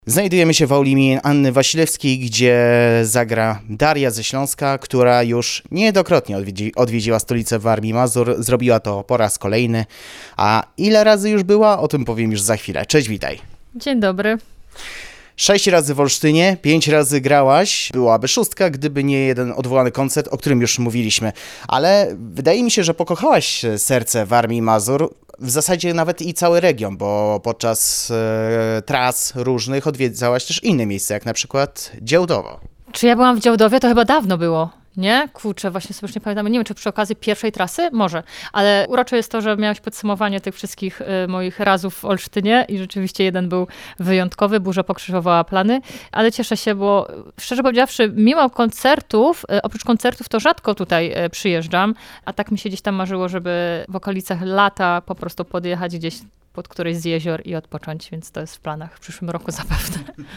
Znajdujemy się w auli imienia Anny Wasilewskiej, gdzie zagra Daria ze Śląska, która już niejednokrotnie odwiedziła stolicę Warmii Mazur. Zrobiła to po raz kolejny. A ile razy już była? O tym powiem już za chwilę. Cześć, witaj. Dzień dobry. 6 razy w Olsztynie, 5 razy grałaś. Byłaby 6, gdyby nie jeden odwołany koncert, o którym już mówiliśmy. Ale wydaje mi się, że pokochałaś serce Warmii Mazur. W zasadzie nawet i cały region, bo podczas tras różnych odwiedzałaś też inne miejsca, jak na przykład Działdowo. Czy ja byłam w Działdowie? To chyba dawno było. Nie? Kurczę, właśnie sobie już nie pamiętam. Nie wiem, czy przy okazji pierwszej trasy? Może. Ale urocze jest to, że miałaś podsumowanie tych wszystkich moich razów w Olsztynie i rzeczywiście jeden był wyjątkowy. Burza pokrzyżowała plany. Ale cieszę się, bo szczerze powiedziawszy, mimo koncertów, oprócz koncertów to rzadko tutaj przyjeżdżam. A tak mi się gdzieś tam marzyło, żeby w okolicach lata po prostu podjechać gdzieś pod któreś z jezior i odpocząć, więc to jest w planach w przyszłym roku zapewne.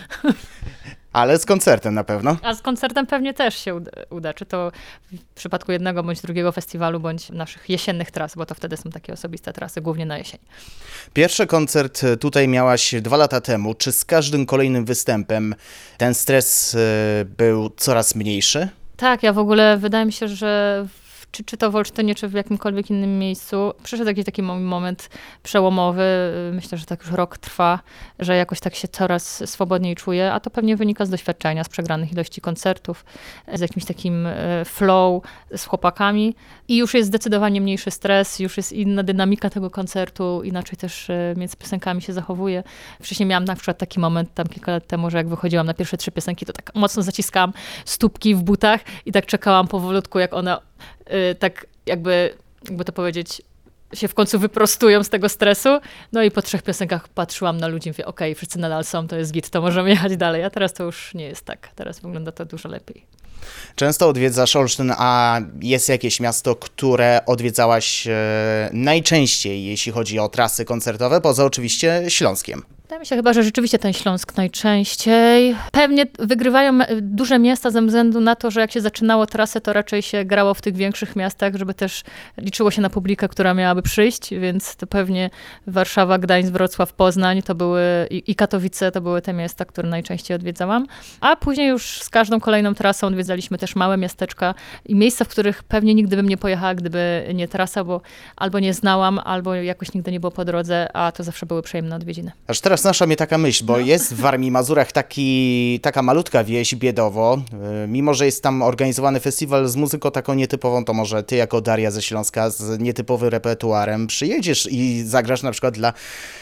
Ale z koncertem na pewno. A z koncertem pewnie też się uda, czy to w przypadku jednego bądź drugiego festiwalu, bądź naszych jesiennych tras, bo to wtedy są takie osobiste trasy, głównie na jesień. Pierwszy koncert tutaj miałaś 2 lata temu. Czy z każdym kolejnym występem ten stres był coraz mniejszy? Tak, ja w ogóle wydaje mi się, że czy to w Olsztynie, czy w jakimkolwiek innym miejscu, przyszedł jakiś taki moment przełomowy, myślę, że tak już rok trwa, że jakoś tak się coraz swobodniej czuję, a to pewnie wynika z doświadczenia, z przegranych ilości koncertów, z jakimś takim flow z chłopakami i już jest zdecydowanie mniejszy stres, już jest inna dynamika tego koncertu, inaczej też między piosenkami się zachowuje. Wcześniej miałam na przykład taki moment tam kilka lat temu, że jak wychodziłam na pierwsze 3 piosenki, to tak mocno zaciskałam stópki w butach i tak czekałam powolutku, jak one tak jakby to powiedzieć, się w końcu wyprostują z tego stresu. No i po 3 piosenkach patrzyłam na ludzi i mówię, okej, wszyscy nadal są, to jest git, to możemy jechać dalej. A teraz to już nie jest tak. Teraz wygląda to dużo lepiej. Często odwiedzasz Olsztyn, a jest jakieś miasto, które odwiedzałaś najczęściej, jeśli chodzi o trasy koncertowe, poza oczywiście Śląskiem? Wydaje mi się chyba, że rzeczywiście ten Śląsk najczęściej. Pewnie wygrywają duże miasta ze względu na to, że jak się zaczynało trasę, to raczej się grało w tych większych miastach, żeby też liczyło się na publikę, która miałaby przyjść, więc to pewnie Warszawa, Gdańsk, Wrocław, Poznań to były i Katowice to były te miasta, które najczęściej odwiedzałam. A później już z każdą kolejną trasą odwiedzaliśmy też małe miasteczka i miejsca, w których pewnie nigdy bym nie pojechała, gdyby nie trasa, bo albo nie znałam, albo jakoś nigdy nie było po drodze, a to zawsze były przyjemne odwiedziny. Aż teraz naszła mnie taka myśl, bo jest w Warmii Mazurach taka malutka wieś, Biedowo. Mimo że jest tam organizowany festiwal z muzyką taką nietypową, to może ty jako Daria ze Śląska z nietypowym repertuarem przyjedziesz i zagrasz na przykład dla,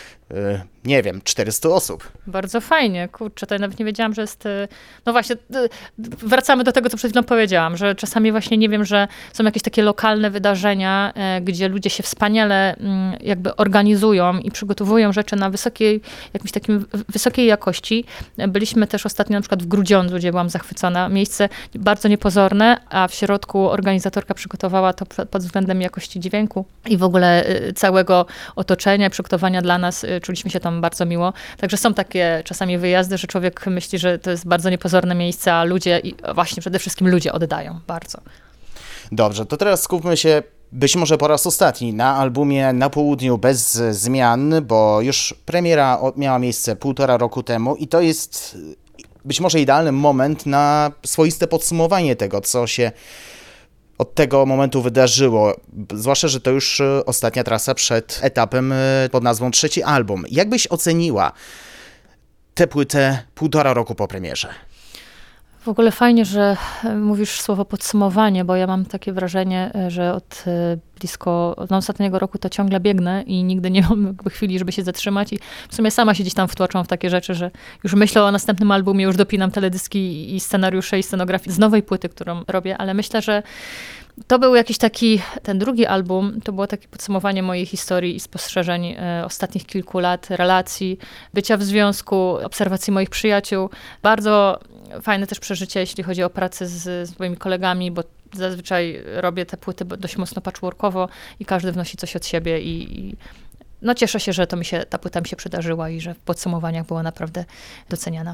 nie wiem, 400 osób. Bardzo fajnie, kurczę, to ja nawet nie wiedziałam, że jest... No właśnie, wracamy do tego, co przed chwilą powiedziałam, że czasami właśnie nie wiem, że są jakieś takie lokalne wydarzenia, gdzie ludzie się wspaniale jakby organizują i przygotowują rzeczy na jakimś takim wysokiej jakości. Byliśmy też ostatnio na przykład w Grudziądzu, gdzie byłam zachwycona. Miejsce bardzo niepozorne, a w środku organizatorka przygotowała to pod względem jakości dźwięku i w ogóle całego otoczenia, przygotowania dla nas. Czuliśmy się tam bardzo miło. Także są takie czasami wyjazdy, że człowiek myśli, że to jest bardzo niepozorne miejsce, a ludzie, i właśnie przede wszystkim ludzie oddają bardzo. Dobrze, to teraz skupmy się być może po raz ostatni na albumie Na Południu bez zmian, bo już premiera miała miejsce 1,5 roku temu i to jest być może idealny moment na swoiste podsumowanie tego, co się od tego momentu wydarzyło, zwłaszcza, że to już ostatnia trasa przed etapem pod nazwą 3. album. Jak byś oceniła tę płytę 1,5 roku po premierze? W ogóle fajnie, że mówisz słowo podsumowanie, bo ja mam takie wrażenie, że od ostatniego roku to ciągle biegnę i nigdy nie mam jakby chwili, żeby się zatrzymać i w sumie sama się gdzieś tam wtłaczam w takie rzeczy, że już myślę o następnym albumie, już dopinam teledyski i scenariusze i scenografię z nowej płyty, którą robię, ale myślę, że to był jakiś ten drugi album, to było takie podsumowanie mojej historii i spostrzeżeń ostatnich kilku lat, relacji, bycia w związku, obserwacji moich przyjaciół. Bardzo fajne też przeżycie, jeśli chodzi o pracę z moimi kolegami, bo zazwyczaj robię te płyty dość mocno patchworkowo i każdy wnosi coś od siebie i no cieszę się, że ta płyta mi się przydarzyła i że w podsumowaniach była naprawdę doceniana.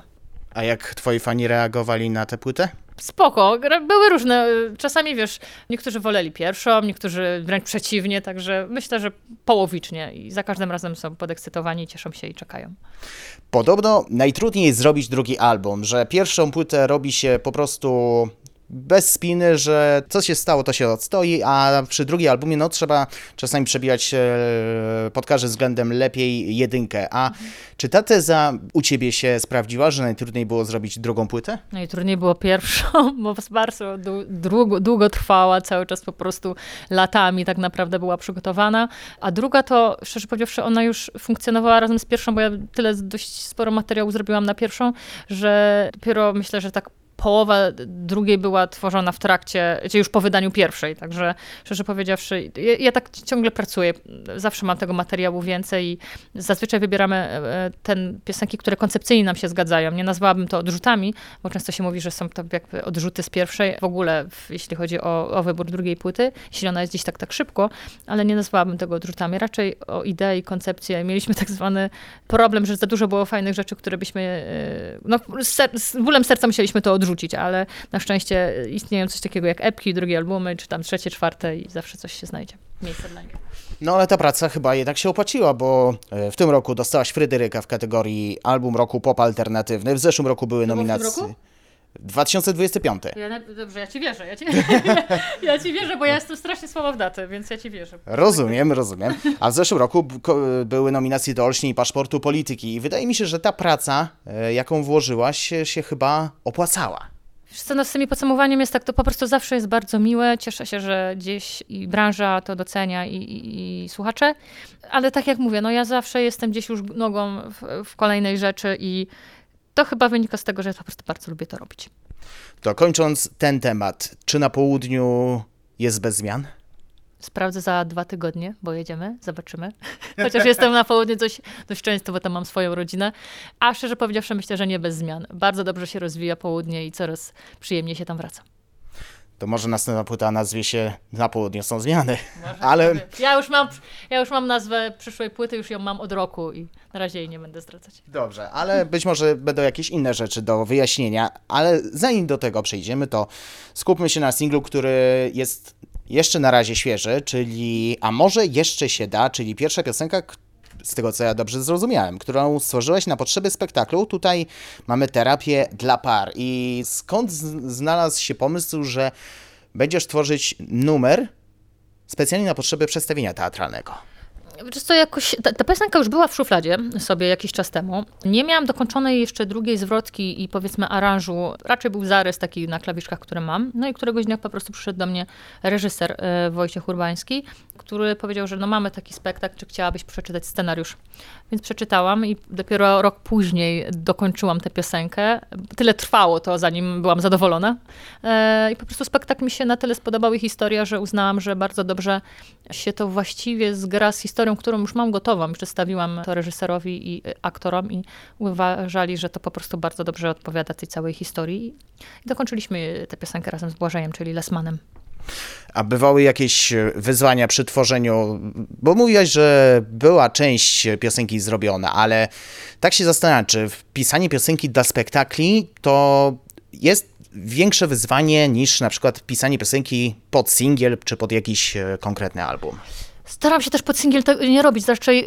A jak twoi fani reagowali na tę płytę? Spoko, były różne, czasami wiesz, niektórzy woleli pierwszą, niektórzy wręcz przeciwnie, także myślę, że połowicznie i za każdym razem są podekscytowani, cieszą się i czekają. Podobno najtrudniej jest zrobić drugi album, że pierwszą płytę robi się po prostu bez spiny, że co się stało, to się odstoi, a przy drugim albumie no trzeba czasami przebijać pod każdym względem lepiej jedynkę. A czy ta teza u ciebie się sprawdziła, że najtrudniej było zrobić drugą płytę? Najtrudniej było pierwszą, bo bardzo długo trwała, cały czas po prostu latami tak naprawdę była przygotowana, a druga to, szczerze powiedziawszy, ona już funkcjonowała razem z pierwszą, bo ja tyle dość sporo materiału zrobiłam na pierwszą, że dopiero myślę, że tak połowa drugiej była tworzona w trakcie, czy już po wydaniu pierwszej, także szczerze powiedziawszy, ja tak ciągle pracuję, zawsze mam tego materiału więcej i zazwyczaj wybieramy piosenki, które koncepcyjnie nam się zgadzają. Nie nazwałabym to odrzutami, bo często się mówi, że są to jakby odrzuty z pierwszej, w ogóle jeśli chodzi o wybór drugiej płyty, jeśli ona jest gdzieś tak szybko, ale nie nazwałabym tego odrzutami, raczej o ideę i koncepcję. Mieliśmy tak zwany problem, że za dużo było fajnych rzeczy, które byśmy, no z bólem serca musieliśmy to odrzucić, ale na szczęście istnieją coś takiego jak epki, drugie albumy, czy tam trzecie, czwarte i zawsze coś się znajdzie. Miejsce dla nich. No ale ta praca chyba jednak się opłaciła, bo w tym roku dostałaś Fryderyka w kategorii album roku pop alternatywny. W zeszłym roku były nominacje. W tym roku? 2025. Dobrze, ja ci wierzę. Ja ci wierzę, bo ja jestem strasznie słaba w daty, więc ja ci wierzę. Rozumiem. A w zeszłym roku były nominacje do Olśni i Paszportu Polityki. I wydaje mi się, że ta praca, jaką włożyłaś, się chyba opłacała. Wiesz co, no z tym podsumowaniem jest tak, to po prostu zawsze jest bardzo miłe. Cieszę się, że gdzieś i branża to docenia i słuchacze. Ale tak jak mówię, no ja zawsze jestem gdzieś już nogą w kolejnej rzeczy i to chyba wynika z tego, że ja po prostu bardzo lubię to robić. To kończąc ten temat, czy na południu jest bez zmian? Sprawdzę za 2 tygodnie, bo jedziemy, zobaczymy. Chociaż jestem na południu dość często, bo tam mam swoją rodzinę. A szczerze powiedziawszy, myślę, że nie bez zmian. Bardzo dobrze się rozwija południe i coraz przyjemniej się tam wraca. To może następna płyta nazwie się Na południu są zmiany. Może Ale ja już mam nazwę przyszłej płyty, już ją mam od roku i na razie jej nie będę zdradzać. dobrze, ale być może będą jakieś inne rzeczy do wyjaśnienia. Ale zanim do tego przejdziemy, to skupmy się na singlu, który jest jeszcze na razie świeży, czyli A może jeszcze się da, czyli pierwsza piosenka, z tego co ja dobrze zrozumiałem, którą stworzyłeś na potrzeby spektaklu. Tutaj mamy terapię dla par. I skąd znalazł się pomysł, że będziesz tworzyć numer specjalnie na potrzeby przedstawienia teatralnego? Wiesz co, jakoś ta piosenka już była w szufladzie sobie jakiś czas temu. Nie miałam dokończonej jeszcze drugiej zwrotki i powiedzmy aranżu. Raczej był zarys taki na klawiszkach, które mam. No i któregoś dnia po prostu przyszedł do mnie reżyser Wojciech Urbański, który powiedział, że no mamy taki spektakl, czy chciałabyś przeczytać scenariusz. Więc przeczytałam i dopiero rok później dokończyłam tę piosenkę. Tyle trwało to, zanim byłam zadowolona. I po prostu spektakl mi się na tyle spodobał i historia, że uznałam, że bardzo dobrze się to właściwie zgra z historią, którą już mam gotową. Przedstawiłam to reżyserowi i aktorom i uważali, że to po prostu bardzo dobrze odpowiada tej całej historii. I dokończyliśmy tę piosenkę razem z Błażejem, czyli Lesmanem. A bywały jakieś wyzwania przy tworzeniu, bo mówiłaś, że była część piosenki zrobiona, ale tak się zastanawiam, czy pisanie piosenki dla spektakli to jest większe wyzwanie niż na przykład pisanie piosenki pod singiel czy pod jakiś konkretny album? Staram się też pod singiel nie robić, raczej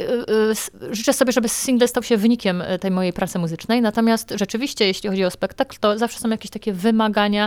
życzę sobie, żeby singiel stał się wynikiem tej mojej pracy muzycznej, natomiast rzeczywiście, jeśli chodzi o spektakl, to zawsze są jakieś takie wymagania,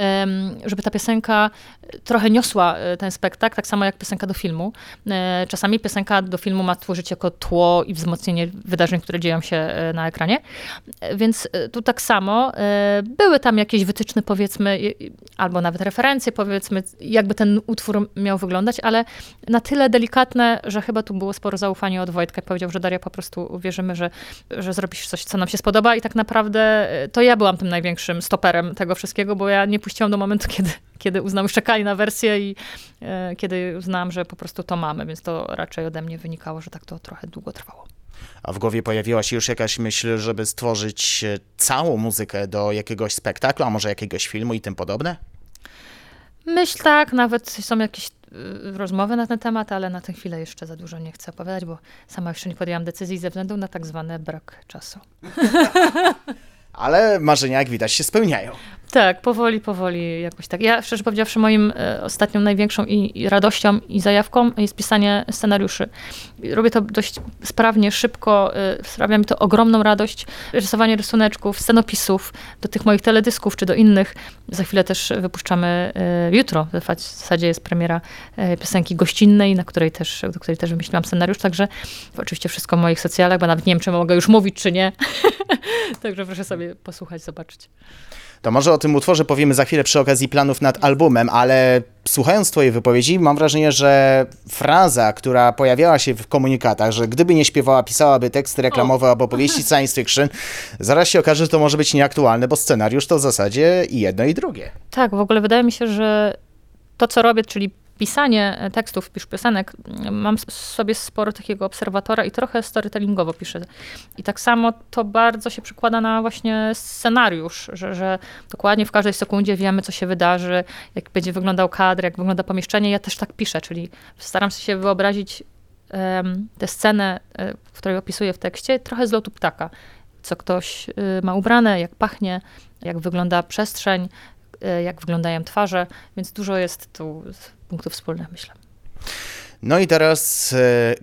żeby ta piosenka trochę niosła ten spektakl, tak samo jak piosenka do filmu. Czasami piosenka do filmu ma służyć jako tło i wzmocnienie wydarzeń, które dzieją się na ekranie, więc tu tak samo były tam jakieś wytyczne, powiedzmy, albo nawet referencje, powiedzmy, jakby ten utwór miał wyglądać, ale na tyle delikatne, że chyba tu było sporo zaufania od Wojtka. Powiedział, że Daria, po prostu wierzymy, że zrobisz coś, co nam się spodoba i tak naprawdę to ja byłam tym największym stoperem tego wszystkiego, bo ja nie puściłam do momentu, kiedy uznałam, już czekali na wersję i kiedy uznałam, że po prostu to mamy, więc to raczej ode mnie wynikało, że tak to trochę długo trwało. A w głowie pojawiła się już jakaś myśl, żeby stworzyć całą muzykę do jakiegoś spektaklu, a może jakiegoś filmu i tym podobne? Myśl tak, nawet są jakieś rozmowy na ten temat, ale na tę chwilę jeszcze za dużo nie chcę opowiadać, bo sama jeszcze nie podjęłam decyzji ze względu na tak zwany brak czasu. Ale marzenia, jak widać, się spełniają. Tak, powoli jakoś tak. Ja, szczerze powiedziawszy, moim ostatnią największą i radością i zajawką jest pisanie scenariuszy. Robię to dość sprawnie, szybko, sprawia mi to ogromną radość. Rysowanie rysuneczków, scenopisów do tych moich teledysków czy do innych. Za chwilę też wypuszczamy jutro. W zasadzie jest premiera piosenki gościnnej, do której też wymyśliłam scenariusz, także oczywiście wszystko w moich socjalach, bo nawet nie wiem, czy mogę już mówić, czy nie. Także proszę sobie posłuchać, zobaczyć. To może o tym utworze powiemy za chwilę przy okazji planów nad albumem, ale słuchając twojej wypowiedzi, mam wrażenie, że fraza, która pojawiała się w komunikatach, że gdyby nie śpiewała, pisałaby teksty reklamowe albo powieści science fiction, zaraz się okaże, że to może być nieaktualne, bo scenariusz to w zasadzie i jedno i drugie. Tak, w ogóle wydaje mi się, że to, co robię, czyli pisanie tekstów, piosenek, mam sobie sporo takiego obserwatora i trochę storytellingowo piszę. I tak samo to bardzo się przekłada na właśnie scenariusz, że dokładnie w każdej sekundzie wiemy, co się wydarzy, jak będzie wyglądał kadr, jak wygląda pomieszczenie. Ja też tak piszę, czyli staram się wyobrazić tę scenę, którą opisuję w tekście, trochę z lotu ptaka. Co ktoś ma ubrane, jak pachnie, jak wygląda przestrzeń, jak wyglądają twarze, więc dużo jest tu punktów wspólnych, myślę. No i teraz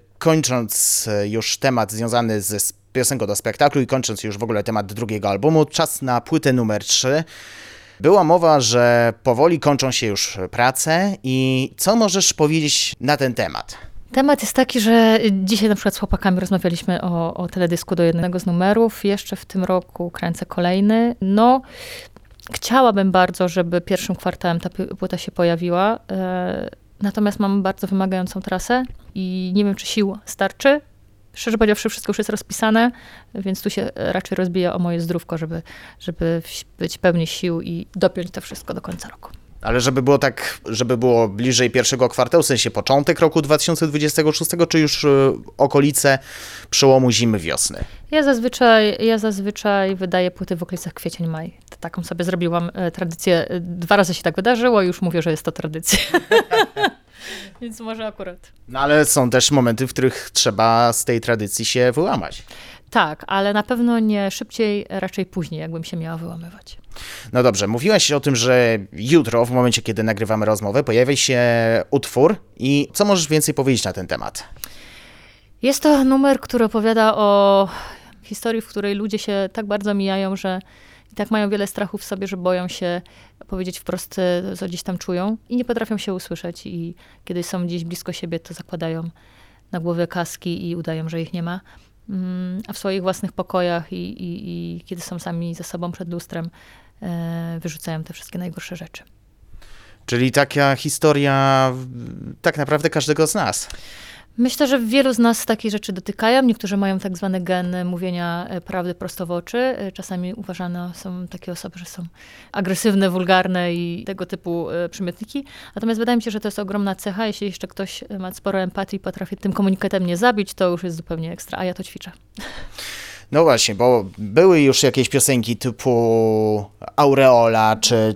kończąc już temat związany z piosenką do spektaklu i kończąc już w ogóle temat drugiego albumu, czas na płytę numer 3. Była mowa, że powoli kończą się już prace i co możesz powiedzieć na ten temat? Temat jest taki, że dzisiaj na przykład z chłopakami rozmawialiśmy o teledysku do jednego z numerów. Jeszcze w tym roku kręcę kolejny. No, chciałabym bardzo, żeby pierwszym kwartałem ta płyta się pojawiła. Natomiast mam bardzo wymagającą trasę i nie wiem, czy sił starczy. Szczerze powiedziawszy, wszystko już jest rozpisane, więc tu się raczej rozbija o moje zdrówko, żeby być pełni sił i dopiąć to wszystko do końca roku. Ale żeby było tak, żeby było bliżej pierwszego kwartału, w sensie początek roku 2026, czy już okolice przełomu zimy, wiosny? Ja zazwyczaj wydaję płyty w okolicach kwiecień-maj. Taką sobie zrobiłam tradycję. 2 razy się tak wydarzyło i już mówię, że jest to tradycja. Więc może akurat. No ale są też momenty, w których trzeba z tej tradycji się wyłamać. Tak, ale na pewno nie szybciej, raczej później, jakbym się miała wyłamywać. No dobrze, mówiłaś o tym, że jutro, w momencie, kiedy nagrywamy rozmowę, pojawi się utwór i co możesz więcej powiedzieć na ten temat? Jest to numer, który opowiada o historii, w której ludzie się tak bardzo mijają, że i tak mają wiele strachów w sobie, że boją się powiedzieć wprost, co gdzieś tam czują i nie potrafią się usłyszeć i kiedy są gdzieś blisko siebie, to zakładają na głowę kaski i udają, że ich nie ma. A w swoich własnych pokojach i kiedy są sami ze sobą przed lustrem, wyrzucają te wszystkie najgorsze rzeczy. Czyli taka historia tak naprawdę każdego z nas. Myślę, że wielu z nas takie rzeczy dotykają. Niektórzy mają tak zwany gen mówienia prawdy prosto w oczy. Czasami uważane są takie osoby, że są agresywne, wulgarne i tego typu przymiotniki. Natomiast wydaje mi się, że to jest ogromna cecha. Jeśli jeszcze ktoś ma sporo empatii i potrafi tym komunikatem nie zabić, to już jest zupełnie ekstra, a ja to ćwiczę. No właśnie, bo były już jakieś piosenki typu Aureola, czy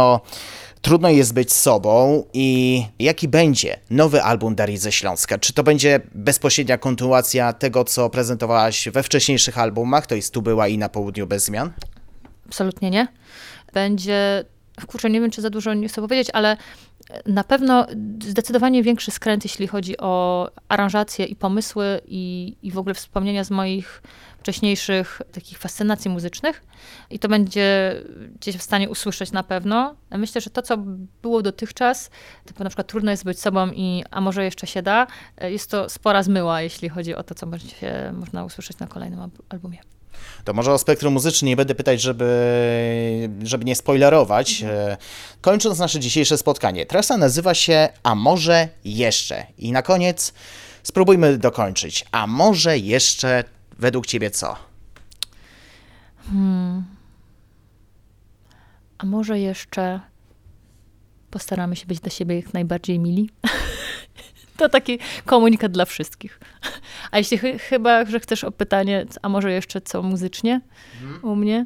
Trudno jest być sobą i jaki będzie nowy album Darii ze Śląska? Czy to będzie bezpośrednia kontynuacja tego, co prezentowałaś we wcześniejszych albumach, to jest Tu była i Na południu bez zmian? Absolutnie nie. Będzie, kurczę, nie wiem, czy za dużo nie chcę powiedzieć, ale na pewno zdecydowanie większy skręt, jeśli chodzi o aranżacje i pomysły i w ogóle wspomnienia z moich wcześniejszych takich fascynacji muzycznych. I to będzie gdzieś w stanie usłyszeć na pewno. Myślę, że to, co było dotychczas, typu na przykład Trudno jest być sobą a może jeszcze się da, jest to spora zmyła, jeśli chodzi o to, co można usłyszeć na kolejnym albumie. To może o spektrum muzycznym nie będę pytać, żeby nie spoilerować. Kończąc nasze dzisiejsze spotkanie, trasa nazywa się A może jeszcze? I na koniec spróbujmy dokończyć. A może jeszcze według ciebie co? A może jeszcze postaramy się być dla siebie jak najbardziej mili? To taki komunikat dla wszystkich. A jeśli chyba, że chcesz o pytanie, a może jeszcze co muzycznie u mnie?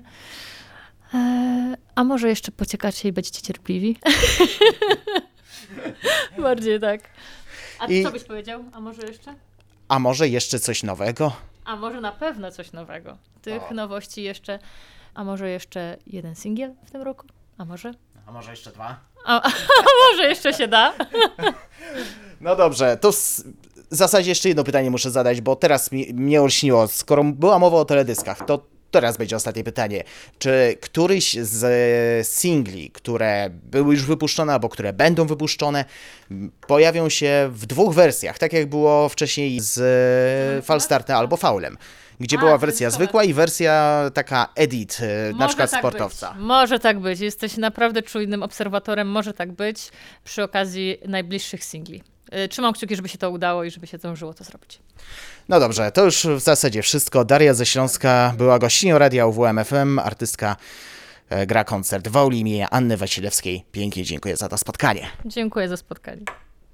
A może jeszcze pociekacie i będziecie cierpliwi? Bardziej tak. A ty co byś powiedział? A może jeszcze? A może jeszcze coś nowego? A może na pewno coś nowego. Tych nowości jeszcze A może jeszcze jeden singiel w tym roku? A może? A może jeszcze 2? A może jeszcze się da? No dobrze, to w zasadzie jeszcze jedno pytanie muszę zadać, bo teraz mnie olśniło. Skoro była mowa o teledyskach, to teraz będzie ostatnie pytanie. Czy któryś z singli, które były już wypuszczone albo które będą wypuszczone, pojawią się w 2 wersjach, tak jak było wcześniej z Falstartem albo Faulem, gdzie była wersja zwykła i wersja taka edit, na przykład tak sportowca. Być. Może tak być. Jesteś naprawdę czujnym obserwatorem. Może tak być przy okazji najbliższych singli. Trzymam kciuki, żeby się to udało i żeby się zdążyło to zrobić. No dobrze, to już w zasadzie wszystko. Daria ze Śląska była gościnią Radia UWM FM, artystka gra koncert w Aulimie Anny Wasilewskiej. Pięknie dziękuję za to spotkanie. Dziękuję za spotkanie.